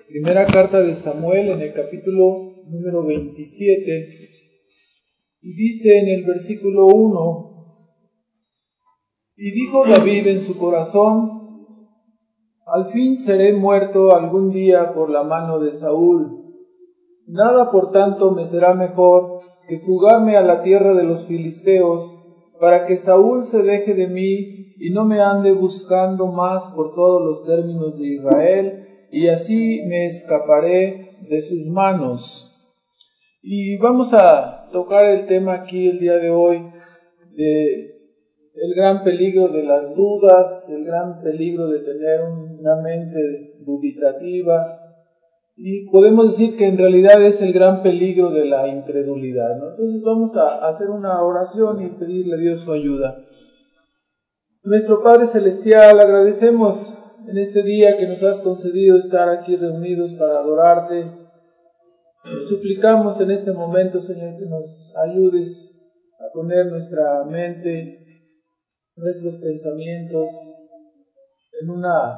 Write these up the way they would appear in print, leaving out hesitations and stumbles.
Primera carta de Samuel en el capítulo número 27 y dice en el versículo 1: Y dijo David en su corazón: al fin seré muerto algún día por la mano de Saúl. Nada por tanto me será mejor que fugarme a la tierra de los filisteos, para que Saúl se deje de mí y no me ande buscando más por todos los términos de Israel, y así me escaparé de sus manos. Y vamos a tocar el tema aquí el día de hoy, de el gran peligro de las dudas, el gran peligro de tener una mente dubitativa, y podemos decir que en realidad es el gran peligro de la incredulidad, ¿no? Entonces vamos a hacer una oración y pedirle a Dios su ayuda. Nuestro Padre Celestial, agradecemos en este día que nos has concedido estar aquí reunidos para adorarte. Suplicamos en este momento, Señor, que nos ayudes a poner nuestra mente, nuestros pensamientos en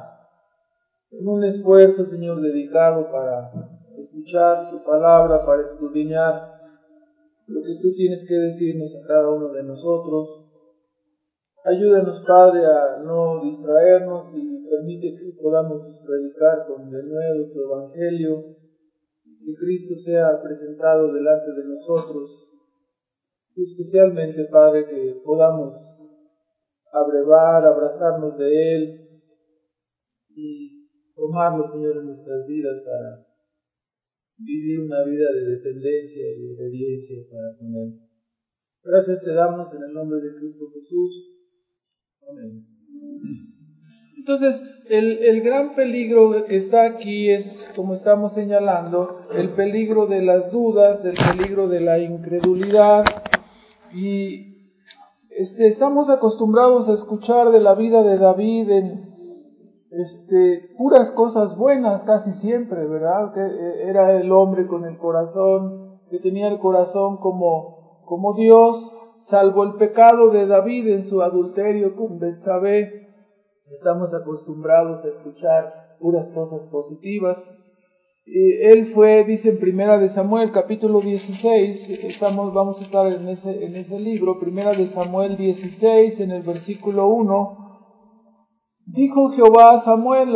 un esfuerzo, Señor, dedicado para escuchar tu palabra, para escudriñar lo que tú tienes que decirnos a cada uno de nosotros. Ayúdanos, Padre, a no distraernos y permite que podamos predicar con denuedo tu Evangelio, que Cristo sea presentado delante de nosotros, y especialmente, Padre, que podamos abrazarnos de Él y tomarlo, Señor, en nuestras vidas para vivir una vida de dependencia y obediencia para con Él. Gracias te damos en el nombre de Cristo Jesús. Amén. Entonces, el gran peligro que está aquí es, como estamos señalando, el peligro de las dudas, el peligro de la incredulidad. Y estamos acostumbrados a escuchar de la vida de David en puras cosas buenas casi siempre, ¿verdad? Que era el hombre con el corazón, que tenía el corazón como Dios, salvo el pecado de David en su adulterio con Betsabé. Estamos acostumbrados a escuchar puras cosas positivas. Él fue, dice en Primera de Samuel, capítulo 16, vamos a estar en ese libro, Primera de Samuel 16, en el versículo 1. Dijo Jehová a Samuel,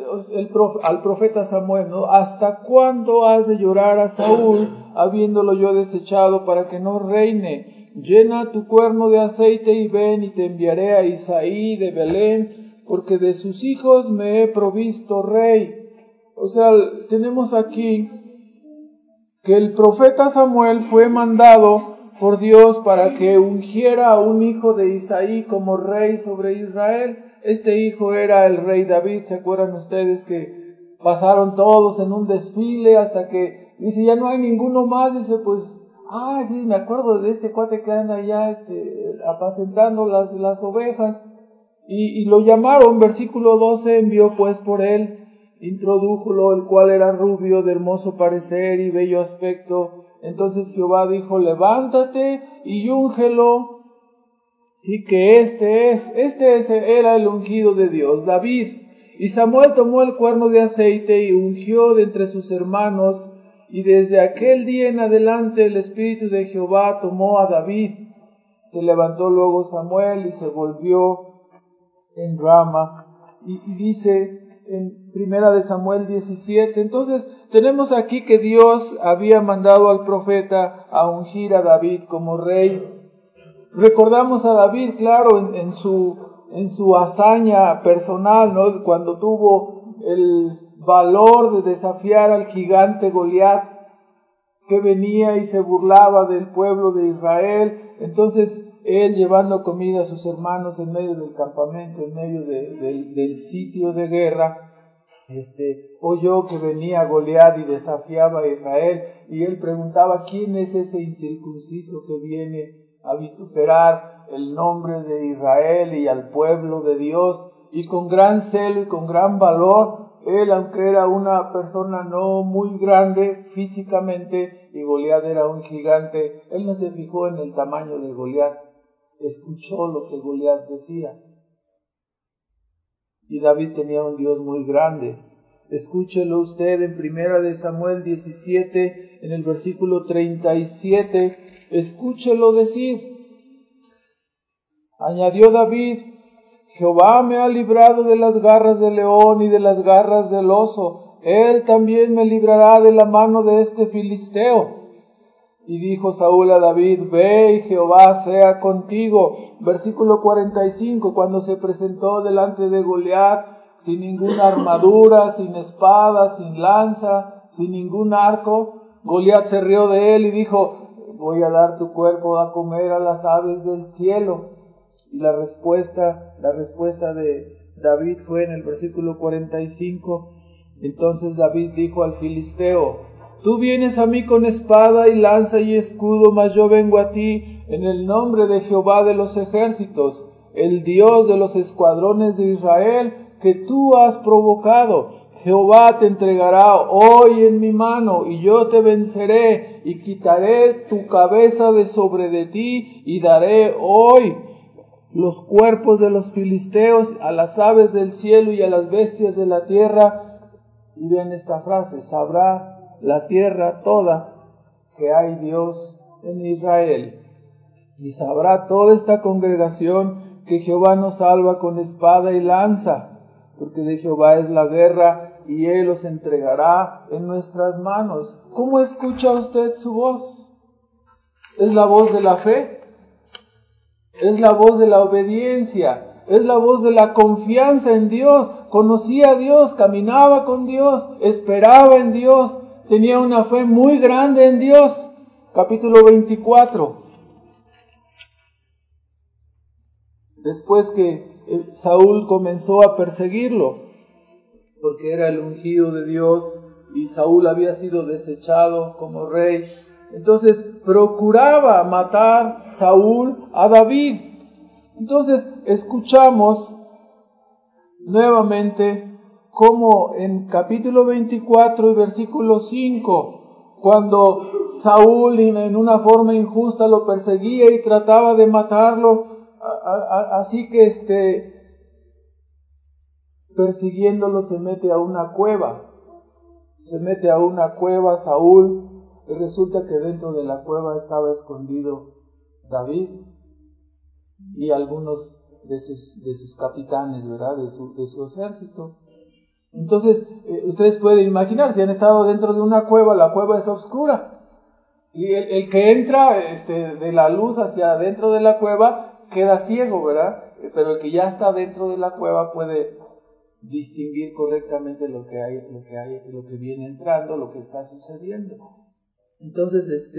al profeta Samuel, ¿no? ¿Hasta cuándo has de llorar a Saúl, habiéndolo yo desechado, para que no reine? Llena tu cuerno de aceite y ven, y te enviaré a Isaí de Belén, porque de sus hijos me he provisto rey. O sea, tenemos aquí que el profeta Samuel fue mandado por Dios para que ungiera a un hijo de Isaí como rey sobre Israel. Este hijo era el rey David. ¿Se acuerdan ustedes que pasaron todos en un desfile hasta que dice, ya no hay ninguno más? Dice, pues, sí, me acuerdo de este cuate que anda allá apacentando las ovejas. Y lo llamaron, versículo 12, envió pues por él, introdújolo, el cual era rubio, de hermoso parecer y bello aspecto. Entonces Jehová dijo, levántate y úngelo. Sí que era el ungido de Dios, David. Y Samuel tomó el cuerno de aceite y ungió de entre sus hermanos, y desde aquel día en adelante el Espíritu de Jehová tomó a David. Se levantó luego Samuel y se volvió en Rama. Y dice en Primera de Samuel 17, entonces tenemos aquí que Dios había mandado al profeta a ungir a David como rey. Recordamos a David, claro, en su hazaña personal, ¿no? Cuando tuvo el valor de desafiar al gigante Goliat, que venía y se burlaba del pueblo de Israel. Entonces él, llevando comida a sus hermanos en medio del campamento, en medio del sitio de guerra, oyó que venía Goliat y desafiaba a Israel, y él preguntaba, ¿quién es ese incircunciso que viene a vituperar el nombre de Israel y al pueblo de Dios? Y con gran celo y con gran valor, él, aunque era una persona no muy grande físicamente, y Goliat era un gigante, él no se fijó en el tamaño de Goliat, escuchó lo que Goliat decía. Y David tenía un Dios muy grande. Escúchelo usted en 1 Samuel 17, en el versículo 37. Escúchelo decir. Añadió David: Jehová me ha librado de las garras del león y de las garras del oso. Él también me librará de la mano de este filisteo. Y dijo Saúl a David: ve y Jehová sea contigo. Versículo 45, cuando se presentó delante de Goliat, sin ninguna armadura, sin espada, sin lanza, sin ningún arco, Goliat se rió de él y dijo: voy a dar tu cuerpo a comer a las aves del cielo. Y la respuesta de David fue en el versículo 45. Entonces David dijo al filisteo: tú vienes a mí con espada y lanza y escudo, mas yo vengo a ti en el nombre de Jehová de los ejércitos, el Dios de los escuadrones de Israel, que tú has provocado. Jehová te entregará hoy en mi mano, y yo te venceré, y quitaré tu cabeza de sobre de ti, y daré hoy los cuerpos de los filisteos a las aves del cielo y a las bestias de la tierra. Y vean esta frase: sabrá la tierra toda que hay Dios en Israel. Y sabrá toda esta congregación que Jehová nos salva con espada y lanza, porque de Jehová es la guerra, y Él los entregará en nuestras manos. ¿Cómo escucha usted su voz? ¿Es la voz de la fe? ¿Es la voz de la obediencia? ¿Es la voz de la confianza en Dios? Conocía a Dios, caminaba con Dios, esperaba en Dios, tenía una fe muy grande en Dios. Capítulo 24. Después que Saúl comenzó a perseguirlo, porque era el ungido de Dios y Saúl había sido desechado como rey, entonces procuraba matar Saúl a David. Entonces escuchamos nuevamente como en capítulo 24 y versículo 5, cuando Saúl en una forma injusta lo perseguía y trataba de matarlo, así que persiguiéndolo se mete a una cueva. Se mete a una cueva Saúl, y resulta que dentro de la cueva estaba escondido David y algunos de sus capitanes, ¿verdad? De su ejército. Entonces, ustedes pueden imaginar, si han estado dentro de una cueva, la cueva es oscura. Y el que entra de la luz hacia adentro de la cueva queda ciego, ¿verdad? Pero el que ya está dentro de la cueva puede distinguir correctamente lo que viene entrando, lo que está sucediendo. Entonces,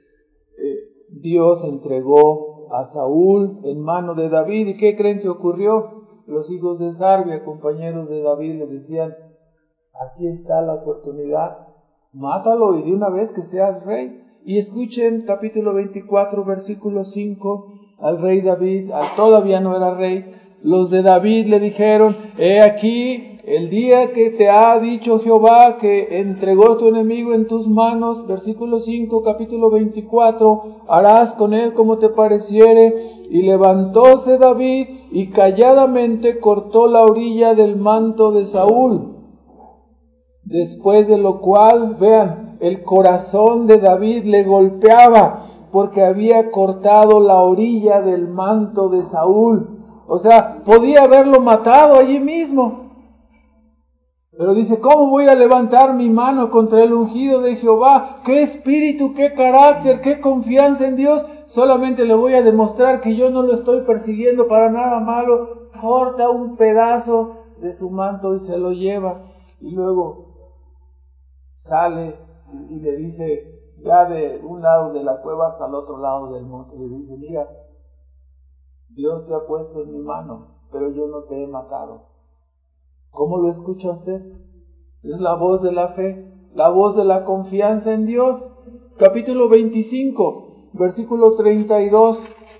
Dios entregó a Saúl en mano de David. ¿Y qué creen que ocurrió? Los hijos de Sarbia, compañeros de David, le decían: aquí está la oportunidad, mátalo y de una vez que seas rey. Y escuchen capítulo 24, versículo 5, al rey David, todavía no era rey, los de David le dijeron: he aquí, el día que te ha dicho Jehová que entregó tu enemigo en tus manos, versículo 5, capítulo 24, harás con él como te pareciere. Y levantóse David y calladamente cortó la orilla del manto de Saúl. Después de lo cual, vean, el corazón de David le golpeaba porque había cortado la orilla del manto de Saúl. O sea, podía haberlo matado allí mismo. Pero dice: ¿cómo voy a levantar mi mano contra el ungido de Jehová? ¿Qué espíritu, qué carácter, qué confianza en Dios? Solamente le voy a demostrar que yo no lo estoy persiguiendo para nada malo. Corta un pedazo de su manto y se lo lleva. Y luego sale y le dice, ya de un lado de la cueva hasta el otro lado del monte, le dice: mira, Dios te ha puesto en mi mano, pero yo no te he matado. ¿Cómo lo escucha usted? Es la voz de la fe, la voz de la confianza en Dios. Capítulo 25, versículo 32.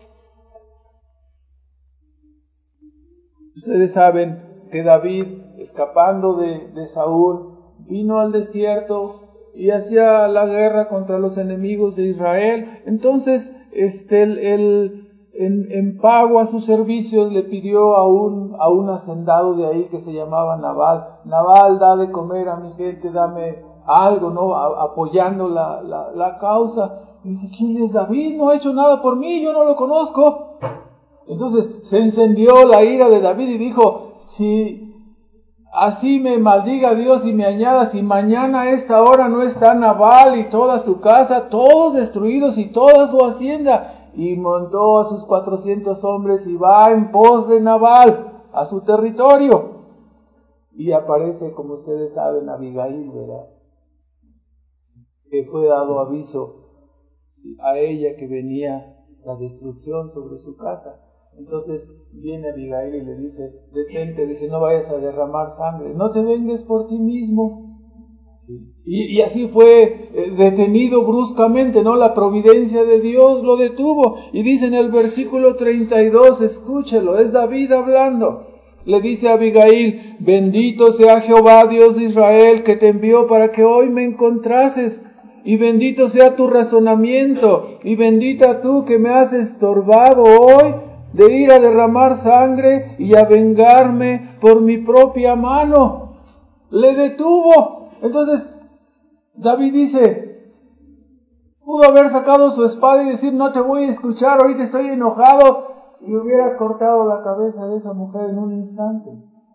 Ustedes saben que David, escapando de Saúl, vino al desierto y hacía la guerra contra los enemigos de Israel. Entonces, él en pago a sus servicios le pidió a un hacendado de ahí que se llamaba Nabal: Nabal, da de comer a mi gente, dame algo, ¿no? Apoyando la causa. Y dice: ¿quién es David? No ha hecho nada por mí, yo no lo conozco. Entonces se encendió la ira de David y dijo: si así me maldiga Dios y me añada, si mañana a esta hora no está Nabal y toda su casa, todos destruidos y toda su hacienda. Y montó a sus 400 hombres y va en pos de Nabal a su territorio. Y aparece, como ustedes saben, Abigail, ¿verdad? Que fue dado aviso a ella que venía la destrucción sobre su casa. Entonces viene Abigail y le dice: detente, dice, no vayas a derramar sangre, no te vengues por ti mismo. Y así fue detenido bruscamente, ¿no? La providencia de Dios lo detuvo. Y dice en el versículo 32, escúchelo, es David hablando. Le dice a Abigail: bendito sea Jehová, Dios de Israel, que te envió para que hoy me encontrases. Y bendito sea tu razonamiento, y bendita tú que me has estorbado hoy de ir a derramar sangre y a vengarme por mi propia mano. Le detuvo. Entonces David dice, pudo haber sacado su espada y decir: no te voy a escuchar, ahorita estoy enojado, y hubiera cortado la cabeza de esa mujer en un instante.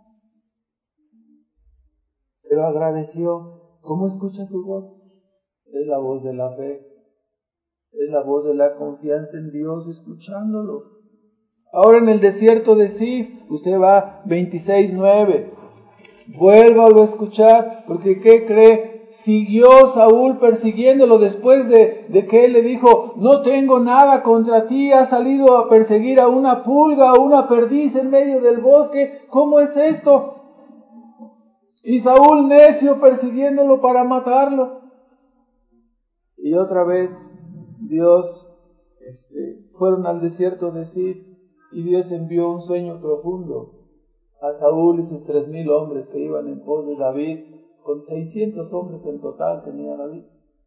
Pero agradeció. ¿Cómo escucha su voz? Es la voz de la fe, es la voz de la confianza en Dios, escuchándolo. Ahora en el desierto de Zif, usted va 26:9, vuélvalo a escuchar, porque ¿qué cree? Siguió Saúl persiguiéndolo después de que él le dijo: no tengo nada contra ti, has salido a perseguir a una pulga, a una perdiz en medio del bosque, ¿cómo es esto? Y Saúl necio persiguiéndolo para matarlo. Y otra vez Dios, fueron al desierto de Zif, y Dios envió un sueño profundo a Saúl y sus 3,000 hombres que iban en pos de David. Con 600 hombres en total tenía David.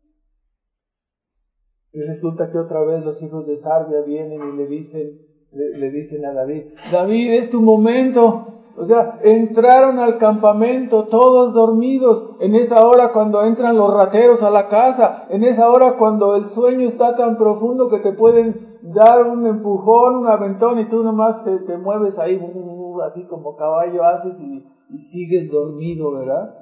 Y resulta que otra vez los hijos de Sarbia vienen y le dicen a David: David, es tu momento. O sea, entraron al campamento todos dormidos, en esa hora cuando entran los rateros a la casa, en esa hora cuando el sueño está tan profundo que te pueden dar un empujón, un aventón, y tú nomás te mueves ahí, así como caballo haces, y sigues dormido, ¿verdad?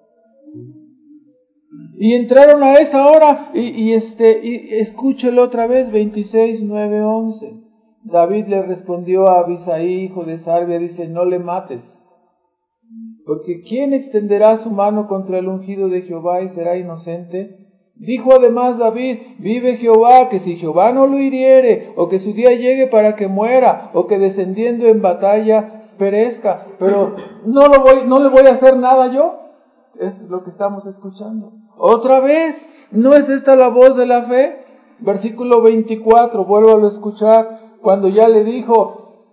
Y entraron a esa hora, y escúchelo otra vez, 26:9-11. David le respondió a Abisai, hijo de Sarbia, dice: no le mates, porque ¿quién extenderá su mano contra el ungido de Jehová y será inocente? Dijo además David: vive Jehová, que si Jehová no lo hiriere, o que su día llegue para que muera, o que descendiendo en batalla perezca, pero no le voy a hacer nada yo. Es lo que estamos escuchando. Otra vez, ¿no es esta la voz de la fe? Versículo 24, vuélvalo a escuchar, cuando ya le dijo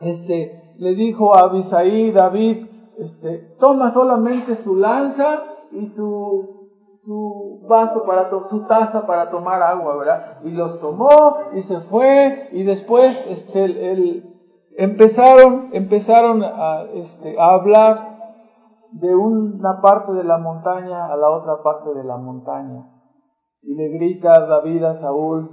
a Abisai, David, toma solamente su lanza y su vaso su taza para tomar agua, ¿verdad? Y los tomó y se fue, y después empezaron a hablar de una parte de la montaña a la otra parte de la montaña. Y le grita David a Saúl,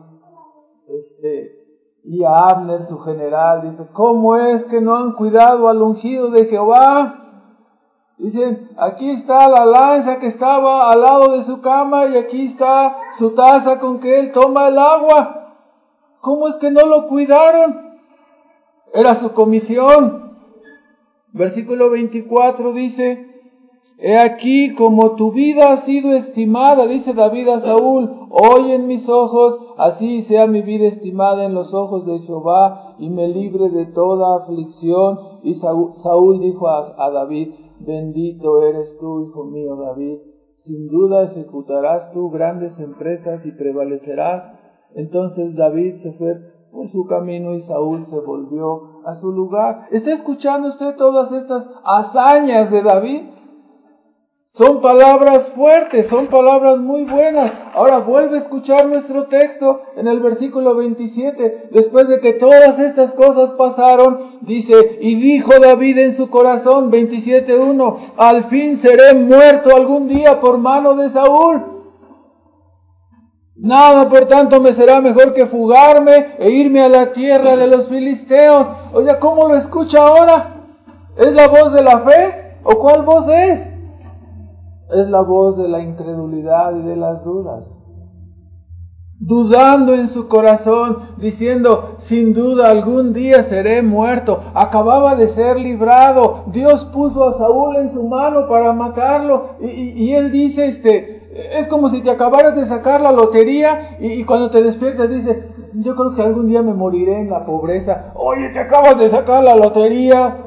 y a Abner, su general, dice: ¿cómo es que no han cuidado al ungido de Jehová? Dicen: aquí está la lanza que estaba al lado de su cama, y aquí está su taza con que él toma el agua. ¿Cómo es que no lo cuidaron? Era su comisión. Versículo 24 dice: he aquí como tu vida ha sido estimada, dice David a Saúl, hoy en mis ojos, así sea mi vida estimada en los ojos de Jehová, y me libre de toda aflicción. Y Saúl dijo a David: bendito eres tú, hijo mío David, sin duda ejecutarás tú grandes empresas y prevalecerás. Entonces David se fue por su camino y Saúl se volvió a su lugar. ¿Está escuchando usted todas estas hazañas de David? Son palabras fuertes, son palabras muy buenas. Ahora vuelve a escuchar nuestro texto en el versículo 27. Después de que todas estas cosas pasaron, dice, y dijo David en su corazón, 27:1, al fin seré muerto algún día por mano de Saúl. Nada, por tanto, me será mejor que fugarme e irme a la tierra de los filisteos. Oye, ¿cómo lo escucha ahora? ¿Es la voz de la fe? ¿O cuál voz es? Es la voz de la incredulidad y de las dudas. Dudando en su corazón, diciendo, sin duda algún día seré muerto. Acababa de ser librado. Dios puso a Saúl en su mano para matarlo. Y él dice, es como si te acabaras de sacar la lotería y cuando te despiertas dice, yo creo que algún día me moriré en la pobreza. Oye, te acabas de sacar la lotería.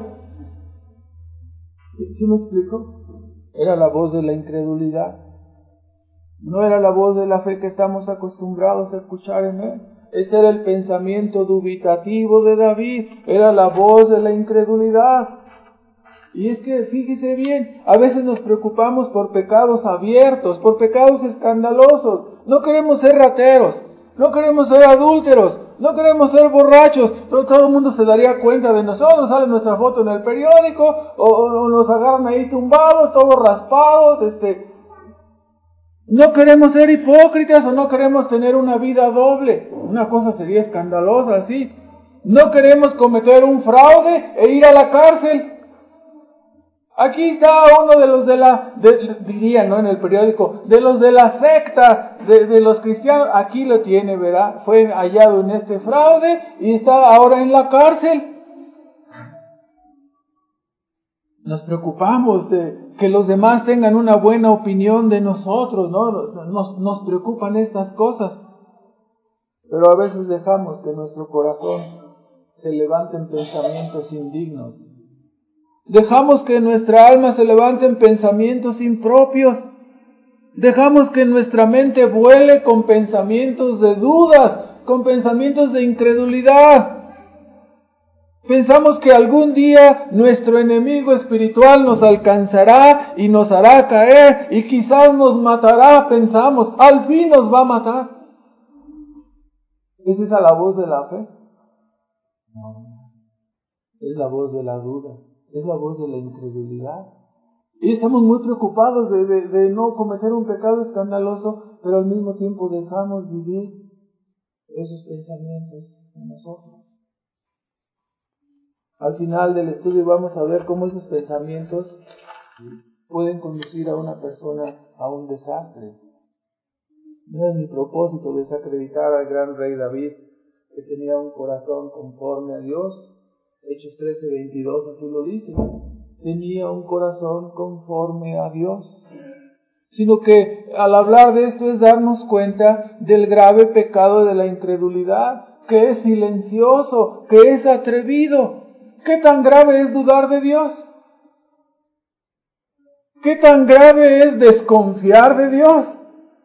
¿Sí me explico? Era la voz de la incredulidad. No era la voz de la fe que estamos acostumbrados a escuchar en él. Este era el pensamiento dubitativo de David. Era la voz de la incredulidad. Y es que, fíjese bien, a veces nos preocupamos por pecados abiertos, por pecados escandalosos. No queremos ser rateros, no queremos ser adúlteros, no queremos ser borrachos. Todo el mundo se daría cuenta de nosotros, sale nuestra foto en el periódico, o nos agarran ahí tumbados, todos raspados, No queremos ser hipócritas o no queremos tener una vida doble. Una cosa sería escandalosa, ¿sí? No queremos cometer un fraude e ir a la cárcel. Aquí está uno de los dirían, ¿no? En el periódico, de los de la secta, de los cristianos. Aquí lo tiene, ¿verdad? Fue hallado en este fraude y está ahora en la cárcel. Nos preocupamos de que los demás tengan una buena opinión de nosotros, ¿no? Nos preocupan estas cosas. Pero a veces dejamos que nuestro corazón se levanten pensamientos indignos. Dejamos que nuestra alma se levanten pensamientos impropios. Dejamos que nuestra mente vuele con pensamientos de dudas, con pensamientos de incredulidad. Pensamos que algún día nuestro enemigo espiritual nos alcanzará y nos hará caer y quizás nos matará, pensamos, al fin nos va a matar. ¿Es esa la voz de la fe? No, es la voz de la duda, es la voz de la incredulidad. Y estamos muy preocupados de no cometer un pecado escandaloso, pero al mismo tiempo dejamos vivir esos pensamientos en nosotros. Al final del estudio vamos a ver cómo esos pensamientos pueden conducir a una persona a un desastre. No es mi propósito desacreditar al gran rey David, que tenía un corazón conforme a Dios. Hechos 13:22 así lo dice. Tenía un corazón conforme a Dios. Sino que al hablar de esto es darnos cuenta del grave pecado de la incredulidad, que es silencioso, que es atrevido. ¿Qué tan grave es dudar de Dios? ¿Qué tan grave es desconfiar de Dios?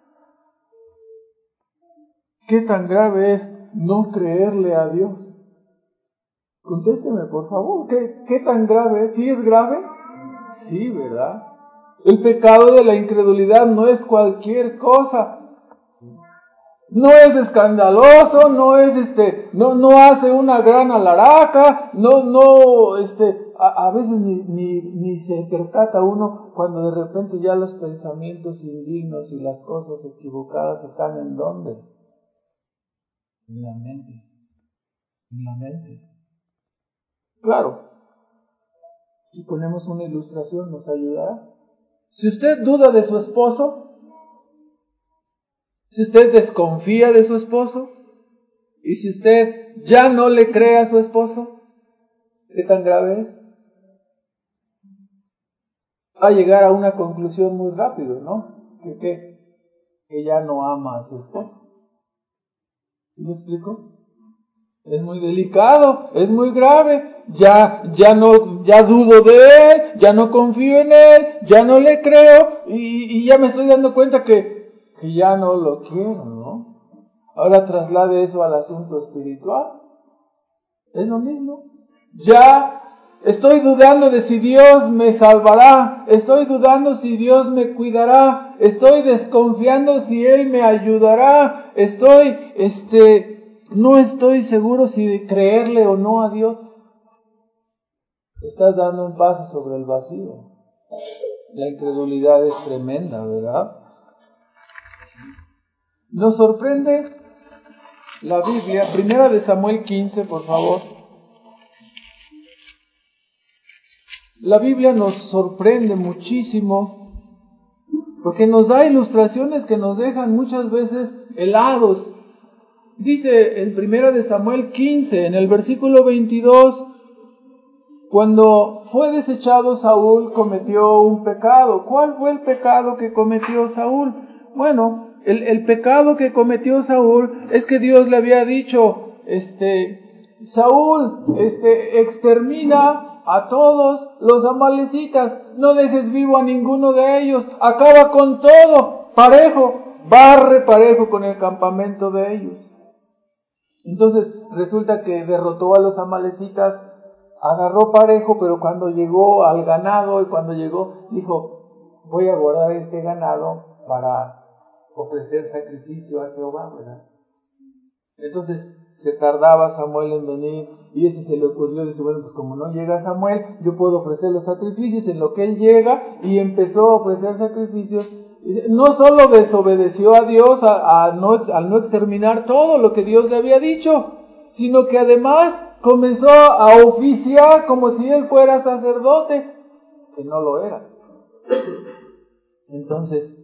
¿Qué tan grave es no creerle a Dios? Contésteme, por favor. ¿Qué tan grave es? ¿Sí es grave? Sí, ¿verdad? El pecado de la incredulidad no es cualquier cosa. No es escandaloso, no es no hace una gran alaraca, a veces ni se percata uno cuando de repente ya los pensamientos indignos y las cosas equivocadas están ¿en dónde? En la mente. En la mente. Claro, si ponemos una ilustración nos ayudará. Si usted duda de su esposo, si usted desconfía de su esposo, y si usted ya no le cree a su esposo, ¿qué tan grave es? Va a llegar a una conclusión muy rápido, ¿no? Que ya no ama a su esposo. ¿Sí me explico? Es muy delicado, es muy grave. Ya dudo de él, ya no confío en él, ya no le creo y ya me estoy dando cuenta que ya no lo quiero, ¿no? Ahora traslade eso al asunto espiritual. Es lo mismo. Ya Estoy dudando de si Dios me salvará. Estoy dudando si Dios me cuidará. Estoy desconfiando si Él me ayudará. No estoy seguro si creerle o no a Dios. Estás dando un paso sobre el vacío. La incredulidad es tremenda, ¿verdad? Nos sorprende la Biblia, 1 Samuel 15, por favor. La Biblia nos sorprende muchísimo porque nos da ilustraciones que nos dejan muchas veces helados. Dice en 1 Samuel 15, en el versículo 22, cuando fue desechado Saúl, cometió un pecado. ¿Cuál fue el pecado que cometió Saúl? Bueno, el pecado que cometió Saúl es que Dios le había dicho, Saúl, extermina a todos los amalecitas, no dejes vivo a ninguno de ellos, acaba con todo, parejo, barre parejo con el campamento de ellos. Entonces resulta que derrotó a los amalecitas, agarró parejo, pero cuando llegó al ganado y cuando llegó, dijo, voy a guardar este ganado para ofrecer sacrificio a Jehová, ¿verdad? Entonces se tardaba Samuel en venir y ese se le ocurrió, dice, bueno, pues como no llega Samuel, yo puedo ofrecer los sacrificios. En lo que él llega y empezó a ofrecer sacrificios, no solo desobedeció a Dios al no exterminar todo lo que Dios le había dicho, sino que además comenzó a oficiar como si él fuera sacerdote, que no lo era. Entonces,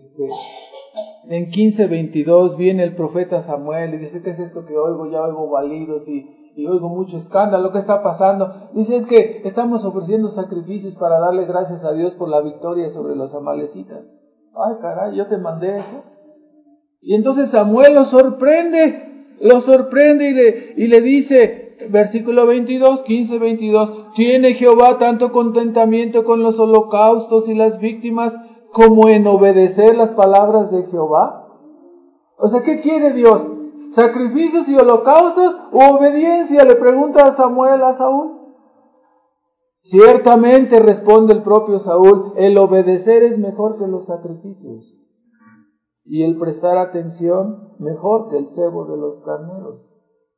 en 15:22 viene el profeta Samuel y dice, ¿qué es esto que oigo? Ya oigo balidos y oigo mucho escándalo. ¿Qué está pasando? Dice, es que estamos ofreciendo sacrificios para darle gracias a Dios por la victoria sobre los amalecitas. Ay, caray, yo te mandé eso. Y entonces Samuel lo sorprende y le dice, versículo 22, 15:22, ¿tiene Jehová tanto contentamiento con los holocaustos y las víctimas como en obedecer las palabras de Jehová? O sea, ¿qué quiere Dios? ¿Sacrificios y holocaustos o obediencia? Le pregunta a Samuel a Saúl. Ciertamente, responde el propio Saúl, el obedecer es mejor que los sacrificios y el prestar atención mejor que el cebo de los carneros.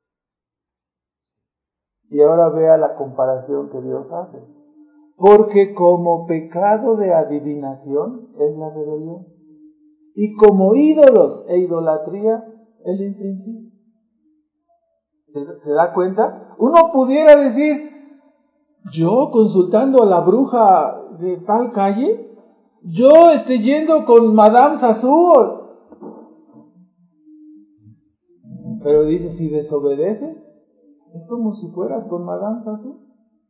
Y ahora vea la comparación que Dios hace. Porque como pecado de adivinación es la rebelión, y como ídolos e idolatría el infringir. ¿Se da cuenta? Uno pudiera decir, yo consultando a la bruja de tal calle, yo yendo con Madame Sassou. Pero dice, si desobedeces, es como si fueras con Madame Sassou.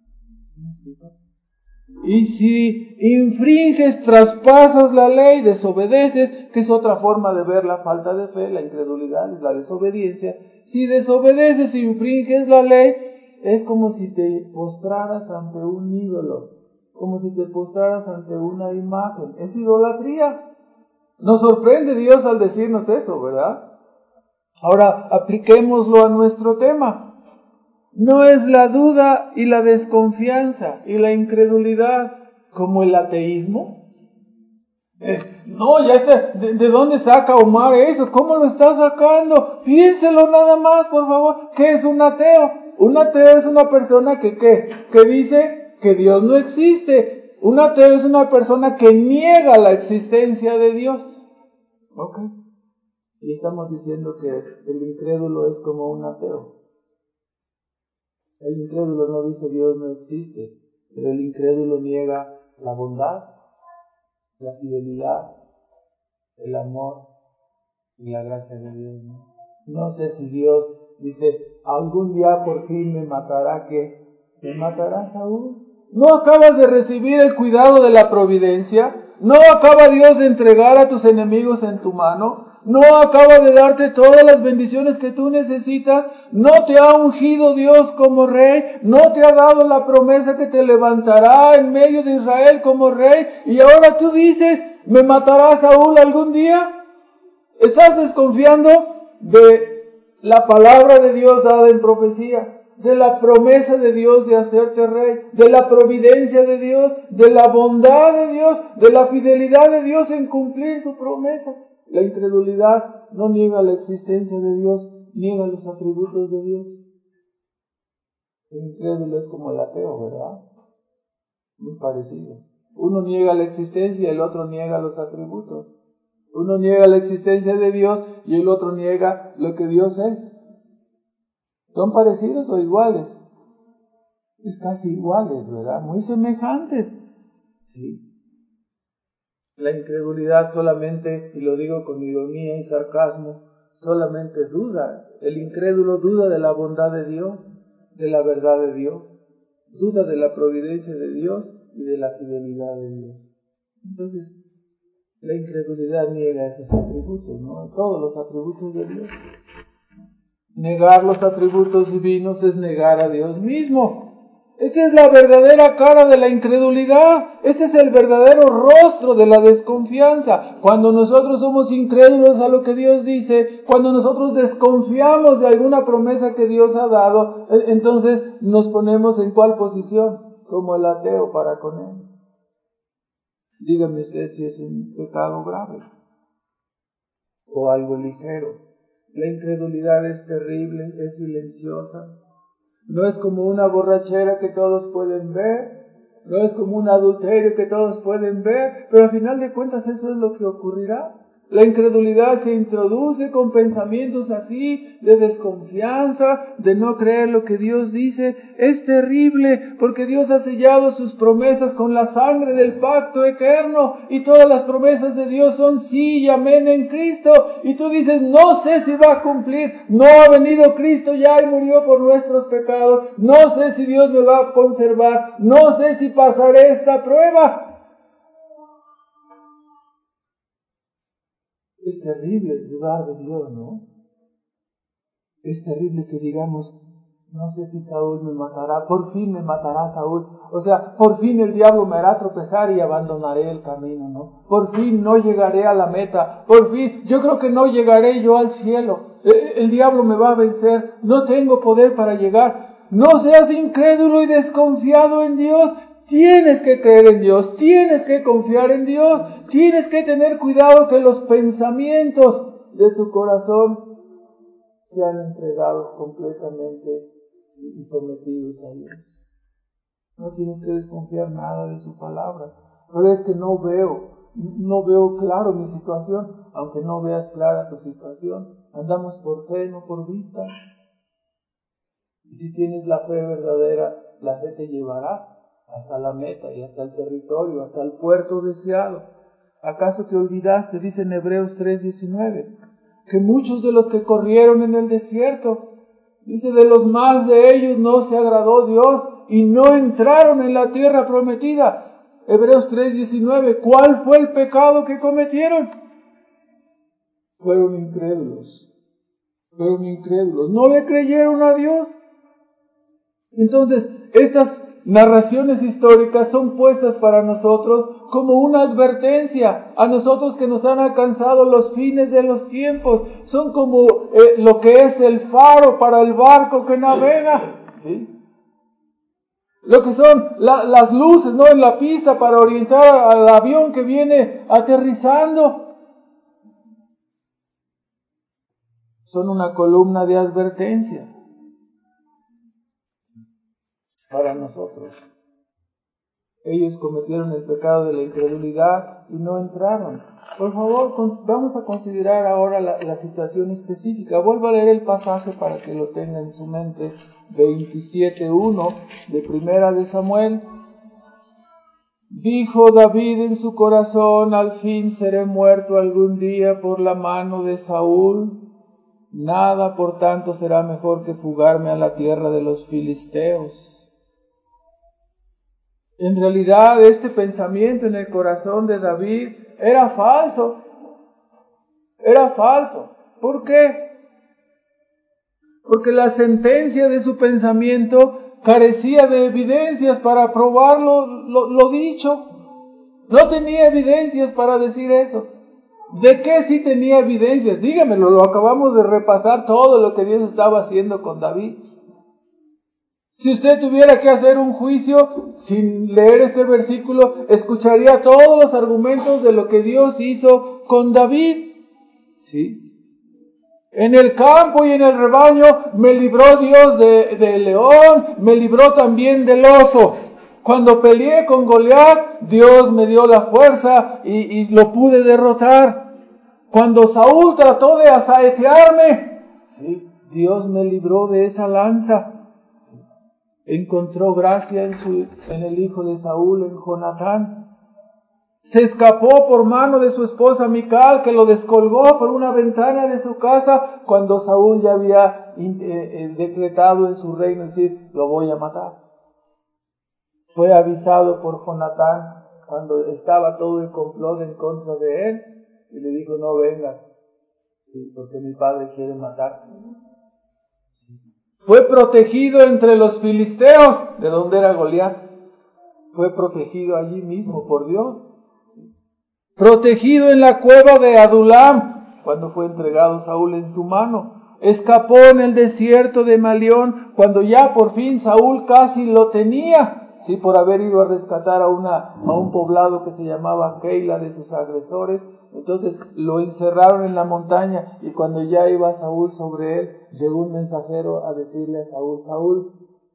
Y si infringes, traspasas la ley, desobedeces, que es otra forma de ver la falta de fe, la incredulidad, es la desobediencia. Si desobedeces, infringes la ley, es como si te postraras ante un ídolo, como si te postraras ante una imagen. Es idolatría. Nos sorprende Dios al decirnos eso, ¿verdad? Ahora, apliquémoslo a nuestro tema. ¿No es la duda y la desconfianza y la incredulidad como el ateísmo? No, ya está. ¿De dónde saca Omar eso? ¿Cómo lo está sacando? Piénselo nada más, por favor. ¿Qué es un ateo? Un ateo es una persona que dice que Dios no existe. Un ateo es una persona que niega la existencia de Dios. ¿Ok? Y estamos diciendo que el incrédulo es como un ateo. El incrédulo no dice Dios no existe, pero el incrédulo niega la bondad, la fidelidad, el amor y la gracia de Dios. No sé si Dios dice, algún día por fin me matará, ¿qué? ¿Me matará Saúl? ¿No acabas de recibir el cuidado de la providencia? ¿No acaba Dios de entregar a tus enemigos en tu mano? ¿No acaba de darte todas las bendiciones que tú necesitas? ¿No te ha ungido Dios como rey? ¿No te ha dado la promesa que te levantará en medio de Israel como rey? Y ahora tú dices, ¿me matará Saúl algún día? ¿Estás desconfiando de la palabra de Dios dada en profecía? de la promesa de Dios de hacerte rey, de la providencia de Dios, de la bondad de Dios, de la fidelidad de Dios en cumplir su promesa. La incredulidad no niega la existencia de Dios, niega los atributos de Dios. El incrédulo es como el ateo, ¿verdad? Muy parecido. Uno niega la existencia, el otro niega los atributos. Uno niega la existencia de Dios y el otro niega lo que Dios es. ¿Son parecidos o iguales? Es casi iguales, ¿verdad? Muy semejantes. Sí. La incredulidad solamente, y lo digo con ironía y sarcasmo, solamente duda. El incrédulo duda de la bondad de Dios, de la verdad de Dios, duda de la providencia de Dios y de la fidelidad de Dios. Entonces, la incredulidad niega esos atributos, ¿no? Todos los atributos de Dios. Negar los atributos divinos es negar a Dios mismo. Esta es la verdadera cara de la incredulidad. Este es el verdadero rostro de la desconfianza. Cuando nosotros somos incrédulos a lo que Dios dice, cuando nosotros desconfiamos de alguna promesa que Dios ha dado, entonces nos ponemos en ¿cuál posición? Como el ateo para con Él. Dígame usted si es un pecado grave o algo ligero. La incredulidad es terrible, es silenciosa. No es como una borrachera que todos pueden ver, no es como un adulterio que todos pueden ver, pero al final de cuentas eso es lo que ocurrirá. La incredulidad se introduce con pensamientos así, de desconfianza, de no creer lo que Dios dice. Es terrible, porque Dios ha sellado sus promesas con la sangre del pacto eterno, y todas las promesas de Dios son sí y amén en Cristo. Y tú dices, no sé si va a cumplir, no ha venido Cristo ya y murió por nuestros pecados, no sé si Dios me va a conservar, no sé si pasaré esta prueba. Es terrible dudar de Dios, ¿no? Es terrible que digamos, no sé si Saúl me matará, por fin me matará Saúl. O sea, por fin el diablo me hará tropezar y abandonaré el camino, ¿no? Por fin no llegaré a la meta, por fin, yo creo que no llegaré yo al cielo. El diablo me va a vencer, no tengo poder para llegar. No seas incrédulo y desconfiado en Dios. Tienes que creer en Dios, tienes que confiar en Dios, tienes que tener cuidado que los pensamientos de tu corazón sean entregados completamente y sometidos a Dios. No tienes que desconfiar nada de su palabra. Pero es que no veo claro mi situación. Aunque no veas clara tu situación, andamos por fe, no por vista. Y si tienes la fe verdadera, la fe te llevará hasta la meta y hasta el territorio, hasta el puerto deseado. ¿Acaso te olvidaste, dice en Hebreos 3:19, que muchos de los que corrieron en el desierto, dice, de los más de ellos no se agradó Dios y no entraron en la tierra prometida? Hebreos 3:19, ¿cuál fue el pecado que cometieron? Fueron incrédulos, no le creyeron a Dios. Entonces, estas narraciones históricas son puestas para nosotros como una advertencia a nosotros que nos han alcanzado los fines de los tiempos. Son como lo que es el faro para el barco que navega, ¿sí? Lo que son las luces, ¿no?, en la pista para orientar al avión que viene aterrizando. Son una columna de advertencia para nosotros. Ellos cometieron el pecado de la incredulidad y no entraron. Por favor, vamos a considerar ahora la situación específica. Vuelvo a leer el pasaje para que lo tenga en su mente. 27:1 de Primera de Samuel. Dijo David en su corazón, al fin seré muerto algún día por la mano de Saúl. Nada, por tanto, será mejor que fugarme a la tierra de los filisteos. En realidad, este pensamiento en el corazón de David era falso. Era falso. ¿Por qué? Porque la sentencia de su pensamiento carecía de evidencias para probar lo dicho. No tenía evidencias para decir eso. ¿De qué sí tenía evidencias? Dígamelo, lo acabamos de repasar todo lo que Dios estaba haciendo con David. Si usted tuviera que hacer un juicio sin leer este versículo, escucharía todos los argumentos de lo que Dios hizo con David. ¿Sí? En el campo y en el rebaño me libró Dios del león, me libró también del oso. Cuando peleé con Goliat, Dios me dio la fuerza y lo pude derrotar. Cuando Saúl trató de asaetearme, ¿sí?, Dios me libró de esa lanza. Encontró gracia en el hijo de Saúl, en Jonatán. Se escapó por mano de su esposa Mical, que lo descolgó por una ventana de su casa, cuando Saúl ya había decretado en su reino, es decir, lo voy a matar. Fue avisado por Jonatán cuando estaba todo el complot en contra de él, y le dijo, no vengas, ¿sí?, porque mi padre quiere matarte. Fue protegido entre los filisteos, de donde era Goliat. Fue protegido allí mismo por Dios. Protegido en la cueva de Adulam, cuando fue entregado Saúl en su mano. Escapó en el desierto de Malión, cuando ya por fin Saúl casi lo tenía, ¿sí?, por haber ido a rescatar a un poblado que se llamaba Keila de sus agresores. Entonces lo encerraron en la montaña, y cuando ya iba Saúl sobre él, llegó un mensajero a decirle a Saúl, Saúl,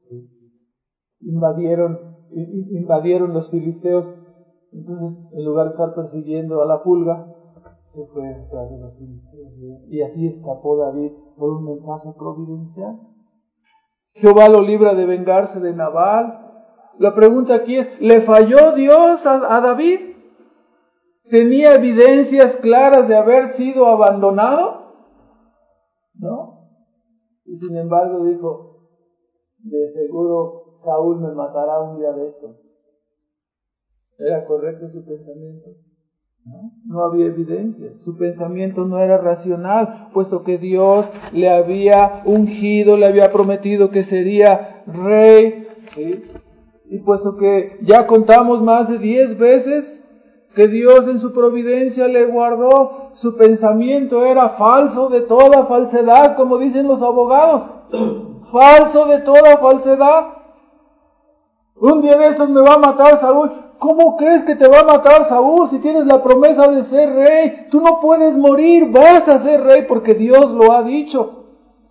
invadieron los filisteos. Entonces, en lugar de estar persiguiendo a la pulga, se fue detrás de los filisteos. Y así escapó David por un mensaje providencial. Jehová lo libra de vengarse de Nabal. La pregunta aquí es, ¿le falló Dios a David? ¿Tenía evidencias claras de haber sido abandonado? ¿No? Y sin embargo dijo, de seguro Saúl me matará un día de estos. ¿Era correcto su pensamiento? No había evidencias. Su pensamiento no era racional, puesto que Dios le había ungido, le había prometido que sería rey, ¿sí? Y puesto que ya contamos más de 10 veces que Dios en su providencia le guardó, su pensamiento era falso de toda falsedad, como dicen los abogados. Falso de toda falsedad. Un día de estos me va a matar Saúl. ¿Cómo crees que te va a matar Saúl si tienes la promesa de ser rey? Tú no puedes morir, vas a ser rey porque Dios lo ha dicho.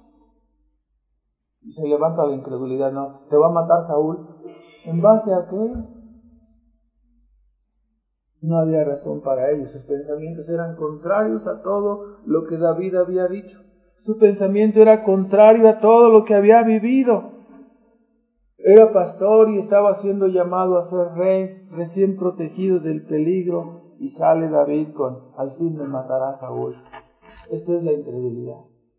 Y se levanta la incredulidad, no, ¿te va a matar Saúl? ¿En base a qué? No había razón para ello. Sus pensamientos eran contrarios a todo lo que David había dicho. Su pensamiento era contrario a todo lo que había vivido. Era pastor y estaba siendo llamado a ser rey, recién protegido del peligro, y sale David con, al fin me matará a Saúl. Esta es la incredulidad.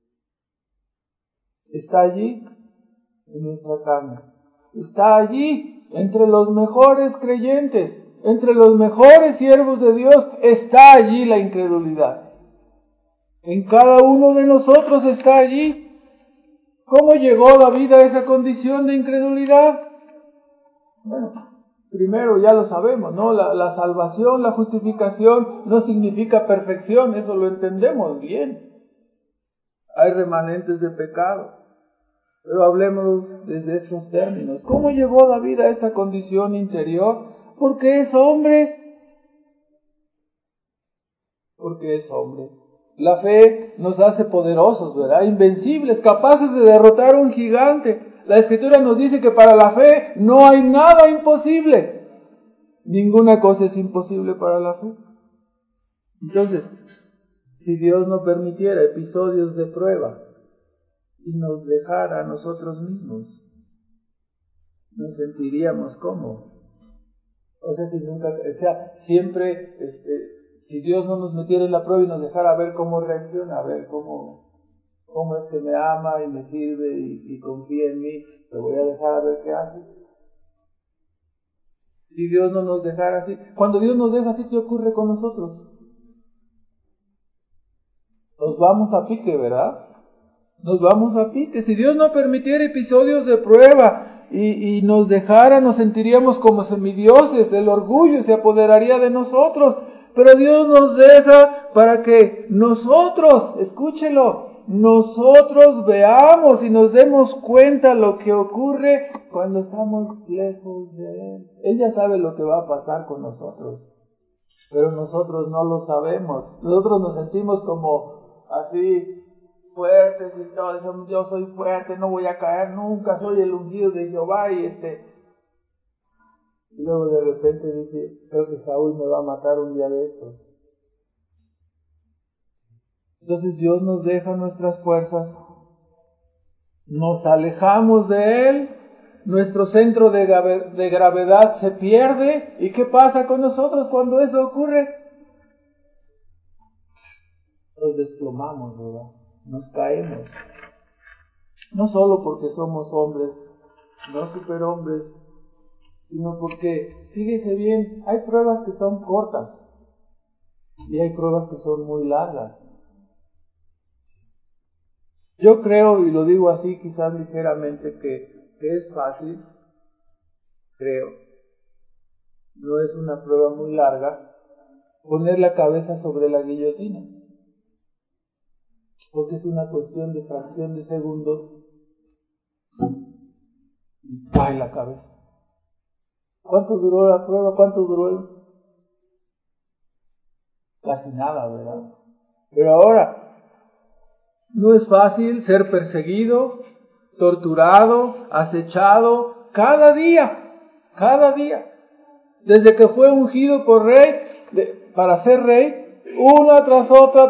Está allí en nuestra carne. Está allí entre los mejores creyentes, entre los mejores siervos de Dios, está allí la incredulidad. En cada uno de nosotros está allí. ¿Cómo llegó David a esa condición de incredulidad? Bueno, primero ya lo sabemos, ¿no? La salvación, la justificación no significa perfección, eso lo entendemos bien. Hay remanentes de pecado. Pero hablemos desde estos términos. ¿Cómo llegó David a esta condición interior? Porque es hombre. Porque es hombre. La fe nos hace poderosos, ¿verdad? Invencibles, capaces de derrotar a un gigante. La Escritura nos dice que para la fe no hay nada imposible. Ninguna cosa es imposible para la fe. Entonces, si Dios no permitiera episodios de prueba y nos dejara a nosotros mismos, nos sentiríamos como. O sea, siempre, si Dios no nos metiera en la prueba y nos dejara ver cómo reacciona, a ver cómo es que me ama y me sirve y confía en mí, le voy a dejar a ver qué hace. Si Dios no nos dejara así, cuando Dios nos deja así, ¿qué ocurre con nosotros? Nos vamos a pique, ¿verdad? Nos vamos a pique. Si Dios no permitiera episodios de prueba y nos dejara, nos sentiríamos como semidioses, el orgullo se apoderaría de nosotros. Pero Dios nos deja para que nosotros, escúchelo, nosotros veamos y nos demos cuenta lo que ocurre cuando estamos lejos de Él. Él ya sabe lo que va a pasar con nosotros, pero nosotros no lo sabemos. Nosotros nos sentimos como así fuertes y todo eso. Yo soy fuerte, no voy a caer nunca, soy el ungido de Jehová y luego de repente dice, creo que Saúl me va a matar un día de estos. Entonces Dios nos deja nuestras fuerzas, nos alejamos de Él, nuestro centro de gravedad se pierde. ¿Y qué pasa con nosotros cuando eso ocurre? Nos desplomamos, ¿verdad? Nos caemos. No solo porque somos hombres, no superhombres, sino porque, fíjese bien, hay pruebas que son cortas y hay pruebas que son muy largas. Yo creo, y lo digo así quizás ligeramente, que es fácil, creo, no es una prueba muy larga, poner la cabeza sobre la guillotina, porque es una cuestión de fracción de segundos y cae la cabeza. ¿Cuánto duró la prueba? ¿Cuánto duró? Casi nada, ¿verdad? Pero ahora, no es fácil ser perseguido, torturado, acechado, cada día. Desde que fue ungido por rey, para ser rey, una tras otra,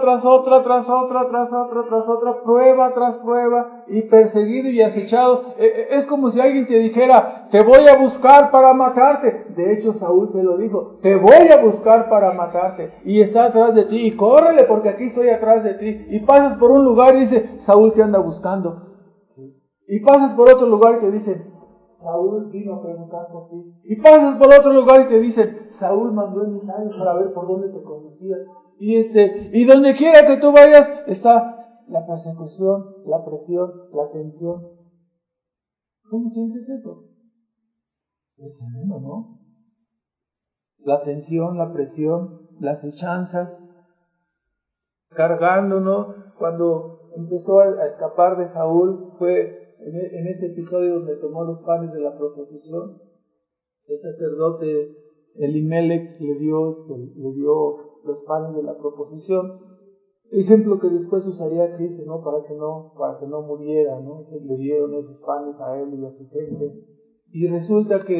prueba tras prueba, y perseguido y acechado. Es como si alguien te dijera, te voy a buscar para matarte. De hecho, Saúl se lo dijo, te voy a buscar para matarte, y está atrás de ti, y córrele porque aquí estoy atrás de ti. Y pasas por un lugar y dice, Saúl te anda buscando. Y pasas por otro lugar y te dicen, Saúl vino a preguntar por ti. Y pasas por otro lugar y te dicen, Saúl mandó emisarios para ver por dónde te conducías. Y donde quiera que tú vayas, está la persecución, la presión, la tensión. ¿Cómo sientes eso? Es tremendo, ¿no? La tensión, la presión, la acechanza, cargándonos. Cuando empezó a escapar de Saúl, fue en ese episodio donde tomó los panes de la proposición. El sacerdote Elimelech le dio los panes de la proposición, ejemplo que después usaría Cristo, ¿no? Para que no muriera, ¿no? Le dieron esos panes a él y a su gente. Y resulta que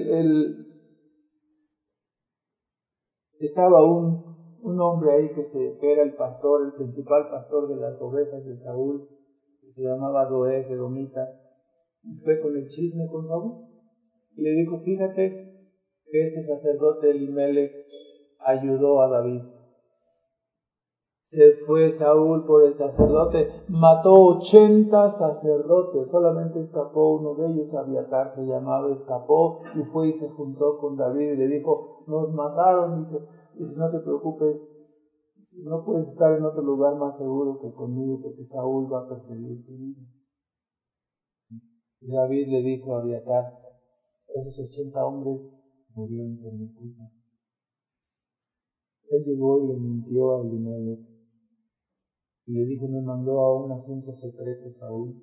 estaba un hombre ahí que era el pastor, el principal pastor de las ovejas de Saúl, que se llamaba Doeg, Edomita, y fue con el chisme con Saúl. Y le dijo, fíjate que este sacerdote Elimelech ayudó a David. Se fue Saúl por el sacerdote, mató 80 sacerdotes, solamente escapó uno de ellos, Abiatar se llamaba, escapó y fue y se juntó con David y le dijo, nos mataron, dice, no te preocupes, no puedes estar en otro lugar más seguro que conmigo, porque Saúl va a perseguir tu vida. Y David le dijo a Abiatar, esos 80 hombres murieron por mi culpa. Él llegó y le mintió a Elimelech y le dijo, me mandó a un asunto secreto Saúl.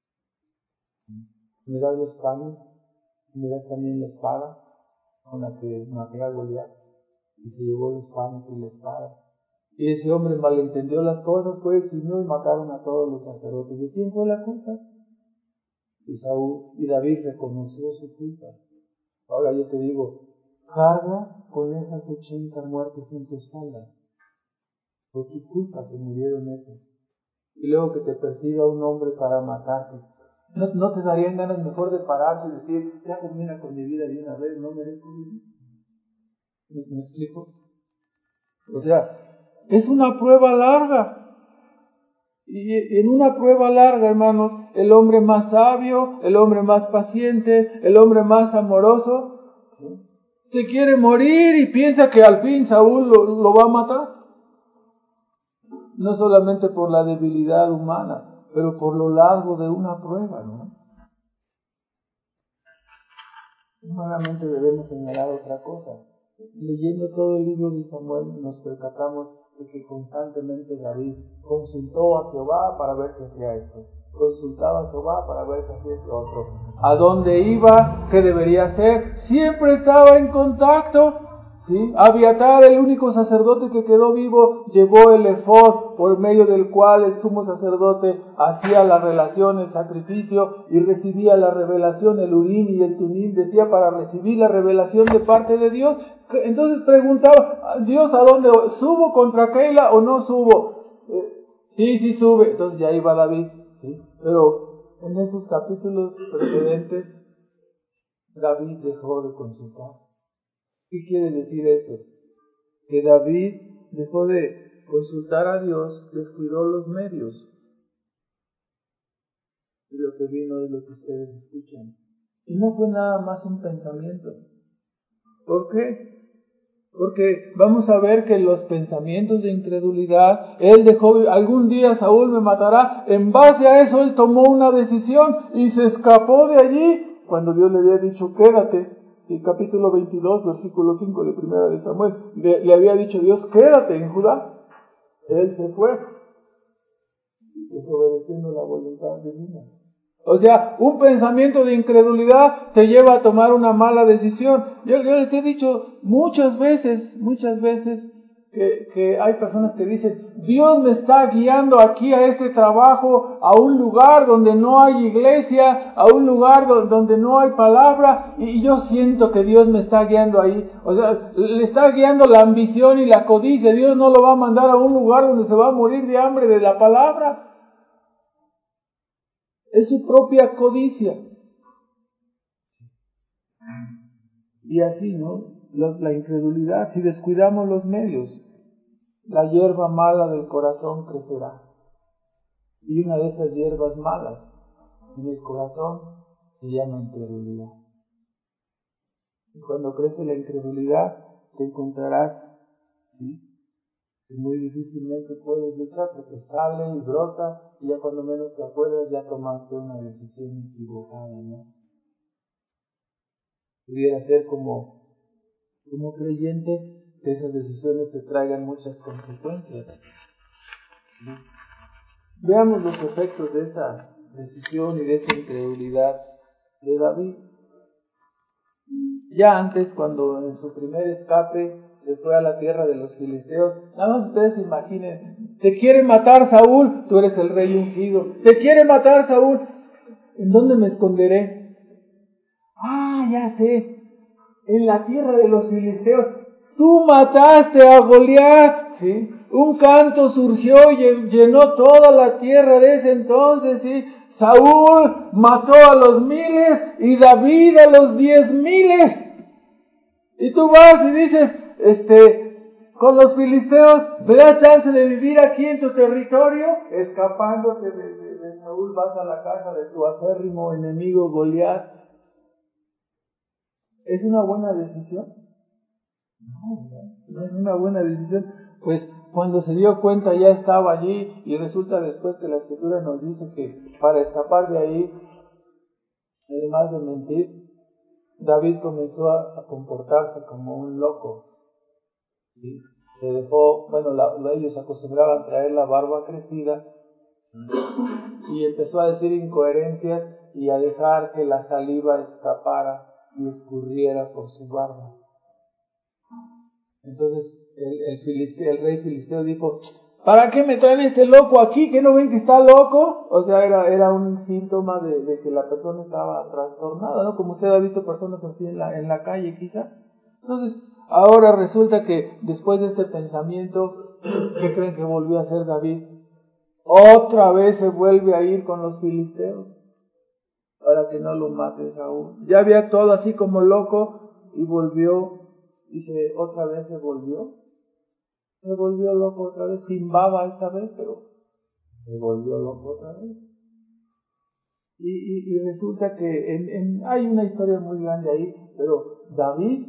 Me das los panes y me das también la espada con la que maté a Goliat. Y se llevó los panes y la espada. Y ese hombre malentendió las cosas, fue, eximió y mataron a todos los sacerdotes. ¿De quién fue la culpa? Y David reconoció su culpa. Ahora yo te digo, carga con esas 80 muertes en tu espalda. Por tu culpa se murieron esos. Y luego que te persiga un hombre para matarte. ¿No te darían ganas mejor de pararte y decir, ya termina con mi vida de una vez, no merezco vivir? ¿Me explico? O sea, es una prueba larga. Y en una prueba larga, hermanos, el hombre más sabio, el hombre más paciente, el hombre más amoroso, se quiere morir y piensa que al fin Saúl lo va a matar. No solamente por la debilidad humana, pero por lo largo de una prueba, ¿no? Humanamente debemos señalar otra cosa. leyendo todo el libro de Samuel nos percatamos de que constantemente David consultó a Jehová para ver si hacía esto, consultaba a Jehová para ver si hacía esto otro, a dónde iba, qué debería hacer, siempre estaba en contacto. ¿Sí? Abiatar, el único sacerdote que quedó vivo, llevó el efod por medio del cual el sumo sacerdote hacía la relación, el sacrificio, y recibía la revelación, el Urim y el Tumim, decía, para recibir la revelación de parte de Dios. Entonces preguntaba, Dios, ¿a dónde subo contra Keila o no subo? Sí sube. Entonces ya iba David, ¿sí? Pero en estos capítulos precedentes David dejó de consultar. ¿Qué quiere decir esto? Que David dejó de consultar a Dios, descuidó los medios. Y lo que vino es lo que ustedes escuchan. Y no fue nada más un pensamiento. ¿Por qué? Porque vamos a ver que los pensamientos de incredulidad, él dejó, algún día Saúl me matará, en base a eso él tomó una decisión y se escapó de allí, cuando Dios le había dicho, quédate. Sí, capítulo 22, versículo 5 de Primera de Samuel, le había dicho Dios, quédate en Judá. Él se fue, desobedeciendo la voluntad divina. O sea, un pensamiento de incredulidad te lleva a tomar una mala decisión. Yo les he dicho muchas veces, que hay personas que dicen, Dios me está guiando aquí a este trabajo, a un lugar donde no hay iglesia, a un lugar donde no hay palabra, y yo siento que Dios me está guiando ahí. O sea, le está guiando la ambición y la codicia. Dios no lo va a mandar a un lugar donde se va a morir de hambre de la palabra. Es su propia codicia. Y así, ¿no? La incredulidad, si descuidamos los medios, la hierba mala del corazón crecerá. Y una de esas hierbas malas en el corazón se llama incredulidad. Y cuando crece la incredulidad, te encontrarás, ¿sí?, que muy difícilmente puedes luchar porque sale y brota, y ya cuando menos te acuerdas ya tomaste una decisión equivocada, ¿no? Pudiera ser como creyente que esas decisiones te traigan muchas consecuencias. ¿Sí? Veamos los efectos de esa decisión y de esa incredulidad de David. Ya antes, cuando en su primer escape se fue a la tierra de los filisteos, nada más ustedes se imaginen, te quiere matar Saúl, tú eres el rey ungido, te quiere matar Saúl, ¿en dónde me esconderé? Ah, ya sé, en la tierra de los filisteos. Tú mataste a Goliat, ¿sí? Un canto surgió y llenó toda la tierra de ese entonces, ¿sí? Saúl mató a los 1000 y David a los 10,000. Y tú vas y dices, con los filisteos, ¿me das chance de vivir aquí en tu territorio? Escapándote de Saúl, vas a la casa de tu acérrimo enemigo Goliat. ¿Es una buena decisión? No es una buena decisión. Pues cuando se dio cuenta ya estaba allí, y resulta después que la Escritura nos dice que para escapar de ahí, además de mentir, David comenzó a comportarse como un loco. ¿Sí? Se dejó, ellos acostumbraban a traer la barba crecida, y empezó a decir incoherencias y a dejar que la saliva escapara y escurriera por su barba. Entonces el rey filisteo dijo, ¿para qué me traen este loco aquí? ¿Que no ven que está loco? O sea, era un síntoma de que la persona estaba trastornada, ¿no? Como usted ha visto personas así en la calle quizás. Entonces, ahora resulta que después de este pensamiento, ¿qué creen que volvió a hacer David? Otra vez se vuelve a ir con los filisteos para que no lo mate Saúl. Ya había actuado así como loco y volvió. Dice, otra vez se volvió loco otra vez, sin baba esta vez, pero se volvió loco otra vez. Y resulta que hay una historia muy grande ahí, pero David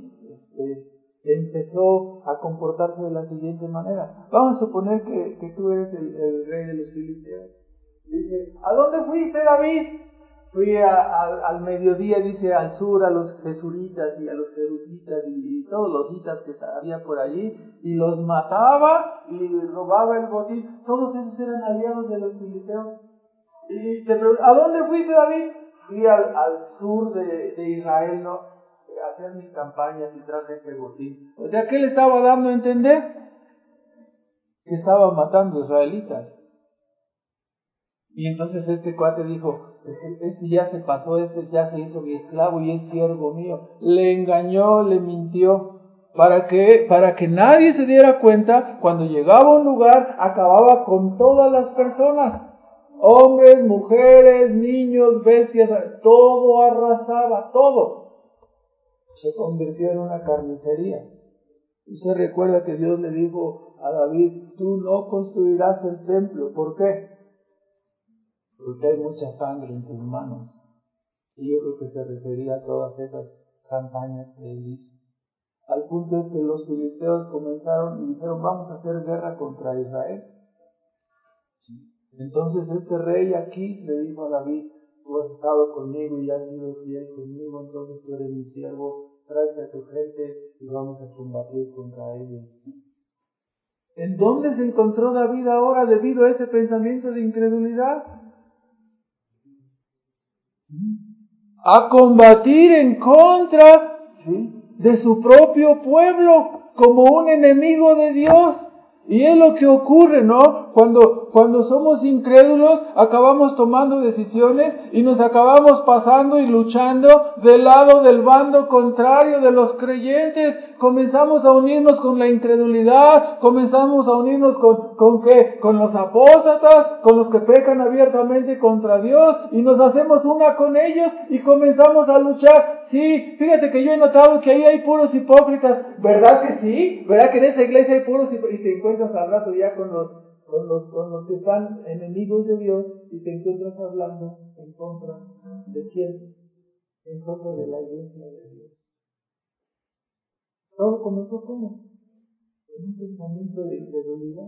empezó a comportarse de la siguiente manera. Vamos a suponer que tú eres el rey de los filisteos. Dice, ¿a dónde fuiste, David? Fui al mediodía, dice, al sur, a los jesuritas y a los jerusitas y todos los hitas que había por allí, y los mataba y robaba el botín. Todos esos eran aliados de los filisteos. Y te pregunto, ¿a dónde fuiste, David? Fui al sur de Israel, ¿no? A hacer mis campañas y traje este botín. O sea, ¿qué le estaba dando a entender? Que estaba matando israelitas. Y entonces este cuate dijo, este ya se pasó, este ya se hizo mi esclavo y es siervo mío. Le engañó, le mintió. Para que nadie se diera cuenta, cuando llegaba a un lugar, acababa con todas las personas. Hombres, mujeres, niños, bestias, todo arrasaba, todo. Se convirtió en una carnicería. Usted recuerda que Dios le dijo a David, tú no construirás el templo. ¿Por qué? Porque hay mucha sangre en tus manos. Y yo creo que se refería a todas esas campañas que él hizo. Al punto es que los filisteos comenzaron y dijeron, vamos a hacer guerra contra Israel. Entonces este rey Aquís le dijo a David, tú has estado conmigo y has sido fiel conmigo, entonces tú eres mi siervo, tráete a tu gente y vamos a combatir contra ellos. ¿En dónde se encontró David ahora debido a ese pensamiento de incredulidad? A combatir en contra, ¿sí?, de su propio pueblo como un enemigo de Dios. Y es lo que ocurre, ¿no? Cuando somos incrédulos, acabamos tomando decisiones y nos acabamos pasando y luchando del lado del bando contrario de los creyentes. Comenzamos a unirnos con la incredulidad, comenzamos a unirnos ¿con qué? Con los apóstatas, con los que pecan abiertamente contra Dios, y nos hacemos una con ellos y comenzamos a luchar. Sí, fíjate que yo he notado que ahí hay puros hipócritas. ¿Verdad que sí? ¿Verdad que en esa iglesia hay puros hipócritas? Y te encuentras al rato ya con los que están enemigos de Dios y te encuentras hablando en contra de quién, en contra de la iglesia de Dios. Todo comenzó como con un pensamiento de incredulidad.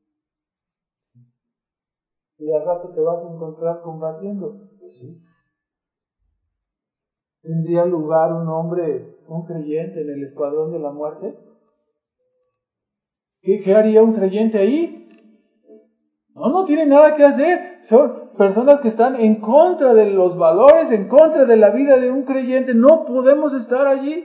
Y al rato te vas a encontrar combatiendo. ¿Sí? ¿Tendría lugar un hombre, un creyente en el escuadrón de la muerte? ¿Qué haría un creyente ahí? No tiene nada que hacer. Son personas que están en contra de los valores, en contra de la vida de un creyente. No podemos estar allí.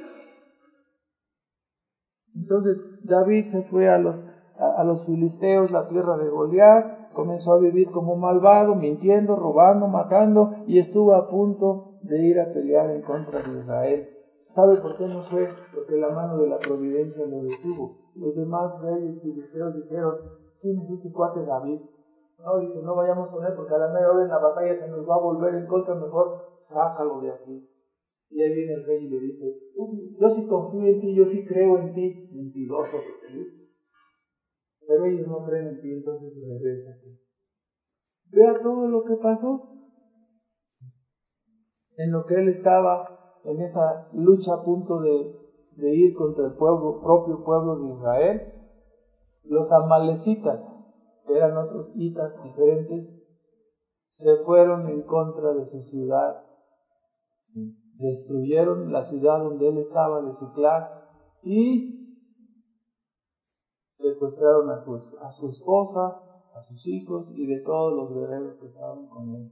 Entonces David se fue a los filisteos, la tierra de Goliat, comenzó a vivir como malvado, mintiendo, robando, matando, y estuvo a punto de ir a pelear en contra de Israel. ¿Sabe por qué no fue? Porque la mano de la providencia lo detuvo. Los demás reyes filisteos dijeron, ¿quién es este cuate David? No, dice, no vayamos con él porque a la mera hora en la batalla se nos va a volver en contra, mejor sácalo de aquí. Y ahí viene el rey y le dice, yo sí confío en ti, yo sí creo en ti. Mentiroso. ¿Sí? Pero ellos no creen en ti, entonces regresa a ti. Vea todo lo que pasó. En lo que él estaba, en esa lucha a punto de ir contra el propio pueblo de Israel, los amalecitas, que eran otros hitas diferentes, se fueron en contra de su ciudad. Destruyeron la ciudad donde él estaba, de Siclag, y secuestraron a su esposa, a sus hijos y de todos los guerreros que estaban con él.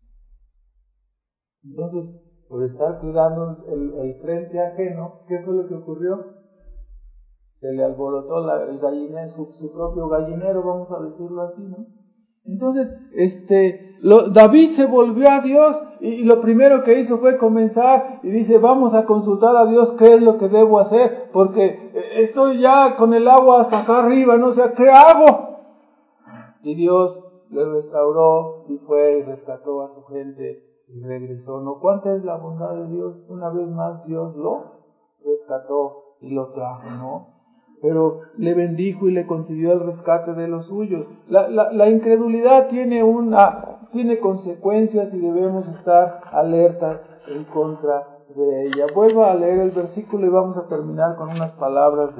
Entonces, por estar cuidando el frente ajeno, ¿qué fue lo que ocurrió? Se le alborotó el gallinero, su propio gallinero, vamos a decirlo así, ¿no? Entonces, David se volvió a Dios y lo primero que hizo fue comenzar y dice, vamos a consultar a Dios qué es lo que debo hacer, porque estoy ya con el agua hasta acá arriba, no sé, ¿qué hago? Y Dios le restauró y fue y rescató a su gente y regresó. ¿No? ¿Cuánta es la bondad de Dios? Una vez más Dios lo rescató y lo trajo, ¿no? Pero le bendijo y le concedió el rescate de los suyos. La incredulidad tiene consecuencias y debemos estar alertas en contra de ella. Vuelva a leer el versículo y vamos a terminar con unas palabras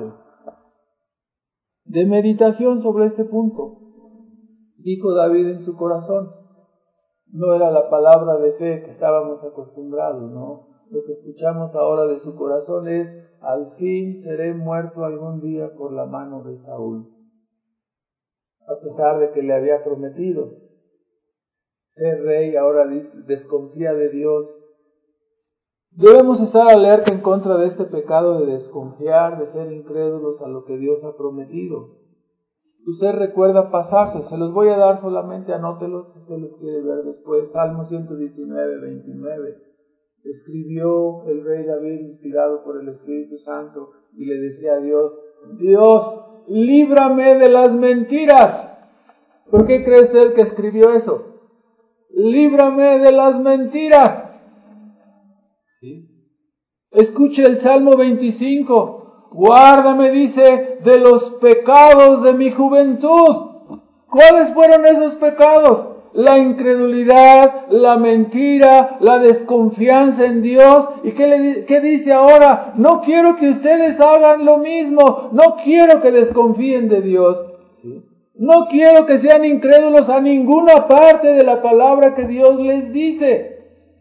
de meditación sobre este punto. Dijo David en su corazón, No era la palabra de fe que estábamos acostumbrados, ¿no? Lo que escuchamos ahora de su corazón es: al fin seré muerto algún día por la mano de Saúl. A pesar de que le había prometido ser rey, ahora desconfía de Dios. Debemos estar alerta en contra de este pecado de desconfiar, de ser incrédulos a lo que Dios ha prometido. Usted recuerda pasajes, se los voy a dar solamente, anótelos si usted los quiere ver después. Salmo 119, 29. Escribió el rey David, inspirado por el Espíritu Santo, y le decía a Dios: Dios, líbrame de las mentiras. ¿Por qué cree usted que escribió eso? Líbrame de las mentiras. ¿Sí? Escuche el Salmo 25. Guárdame, dice, de los pecados de mi juventud. ¿Cuáles fueron esos pecados? La incredulidad, la mentira, la desconfianza en Dios. ¿Y qué dice ahora? No quiero que ustedes hagan lo mismo. No quiero que desconfíen de Dios. ¿Sí? No quiero que sean incrédulos a ninguna parte de la palabra que Dios les dice.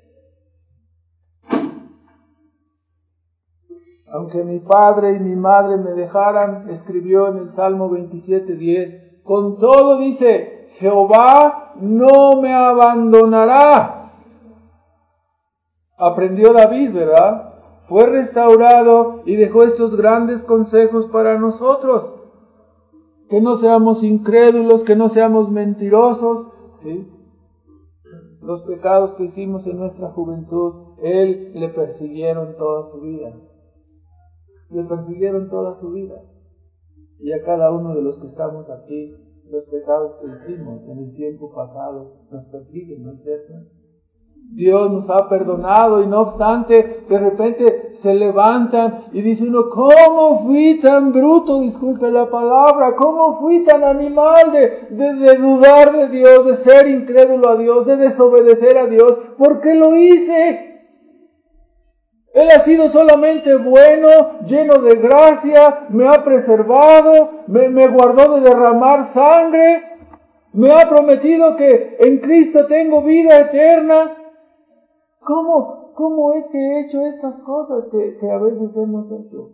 Aunque mi padre y mi madre me dejaran, escribió en el Salmo 27:10, con todo dice: Jehová no me abandonará. Aprendió David, ¿verdad? Fue restaurado y dejó estos grandes consejos para nosotros. Que no seamos incrédulos, que no seamos mentirosos, ¿sí? Los pecados que hicimos en nuestra juventud, Él le persiguieron toda su vida. Le persiguieron toda su vida. Y a cada uno de los que estamos aquí, los pecados que hicimos en el tiempo pasado nos persiguen, ¿no es cierto? Dios nos ha perdonado y no obstante, de repente se levantan y dice uno: ¿cómo fui tan bruto? Disculpe la palabra, ¿cómo fui tan animal de dudar de Dios, de ser incrédulo a Dios, de desobedecer a Dios? ¿Por qué lo hice? Él ha sido solamente bueno, lleno de gracia, me ha preservado, me guardó de derramar sangre, me ha prometido que en Cristo tengo vida eterna. ¿Cómo es que he hecho estas cosas que a veces hemos hecho?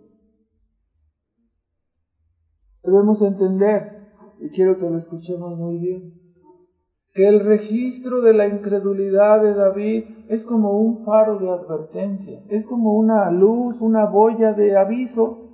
Debemos entender, y quiero que lo escuchemos muy bien, que el registro de la incredulidad de David es como un faro de advertencia, es como una luz, una boya de aviso.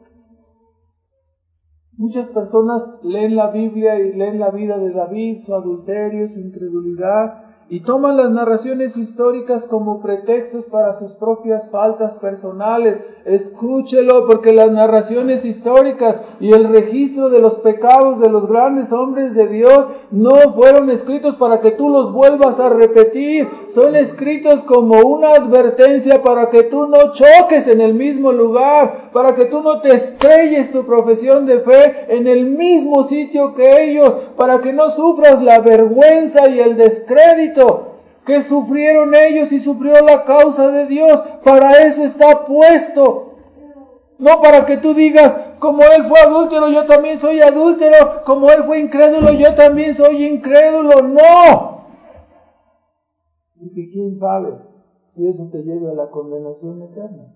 Muchas personas leen la Biblia y leen la vida de David, su adulterio, su incredulidad, y toman las narraciones históricas como pretextos para sus propias faltas personales. Escúchelo, porque las narraciones históricas y el registro de los pecados de los grandes hombres de Dios no fueron escritos para que tú los vuelvas a repetir. Son escritos como una advertencia para que tú no choques en el mismo lugar, para que tú no te estrelles tu profesión de fe en el mismo sitio que ellos, para que no sufras la vergüenza y el descrédito que sufrieron ellos y sufrió la causa de Dios. Para eso está puesto. No para que tú digas: como él fue adúltero, yo también soy adúltero. Como él fue incrédulo, yo también soy incrédulo. ¡No! Porque quién sabe si eso te lleva a la condenación eterna.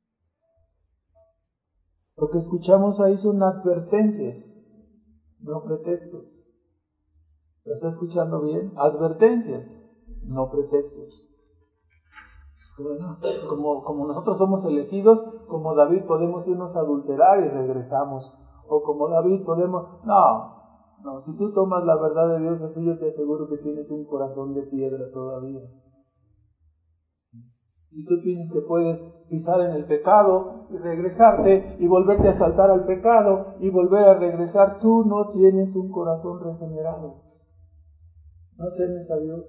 Lo que escuchamos ahí son advertencias, no pretextos. ¿Lo está escuchando bien? Advertencias, no pretextos. Bueno, como nosotros somos elegidos, como David podemos irnos a adulterar y regresamos. O como David podemos... No, si tú tomas la verdad de Dios así, yo te aseguro que tienes un corazón de piedra todavía. Si tú piensas que puedes pisar en el pecado y regresarte y volverte a saltar al pecado y volver a regresar, tú no tienes un corazón regenerado. No temes a Dios.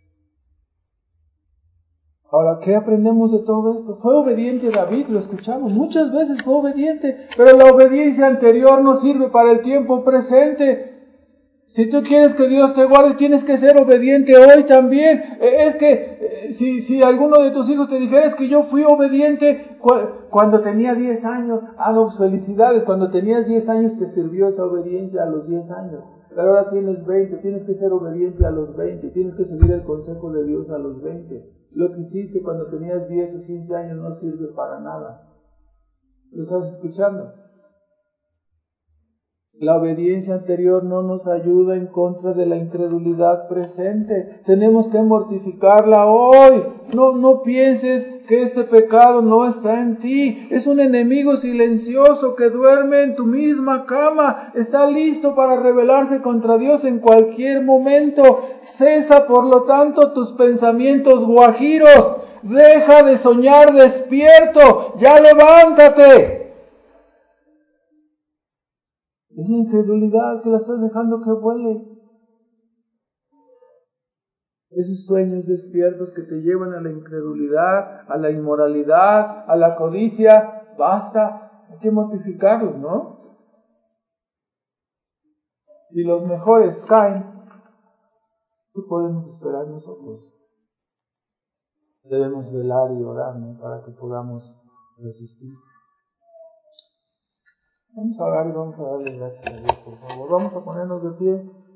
Ahora, ¿qué aprendemos de todo esto? Fue obediente David, lo escuchamos, muchas veces fue obediente, pero la obediencia anterior no sirve para el tiempo presente. Si tú quieres que Dios te guarde, tienes que ser obediente hoy también. Es que si alguno de tus hijos te dijera: es que yo fui obediente cuando tenía 10 años, no, felicidades, cuando tenías 10 años te sirvió esa obediencia a los 10 años. Pero ahora tienes 20, tienes que ser obediente a los 20, tienes que seguir el consejo de Dios a los 20. Lo que hiciste cuando tenías 10 o 15 años no sirve para nada. ¿Lo estás escuchando? La obediencia anterior no nos ayuda en contra de la incredulidad presente. Tenemos que mortificarla hoy. No pienses que este pecado no está en ti. Es un enemigo silencioso que duerme en tu misma cama. Está listo para rebelarse contra Dios en cualquier momento. Cesa, por lo tanto, tus pensamientos guajiros. Deja de soñar despierto. ¡Ya levántate! Es la incredulidad que la estás dejando que vuele. Esos sueños despiertos que te llevan a la incredulidad, a la inmoralidad, a la codicia, basta, hay que mortificarlos, ¿no? Y los mejores caen, ¿qué podemos esperar nosotros? Debemos velar y orar, ¿no? Para que podamos resistir. Vamos a orar y vamos a darle gracias a Dios, por favor. Vamos a ponernos de pie.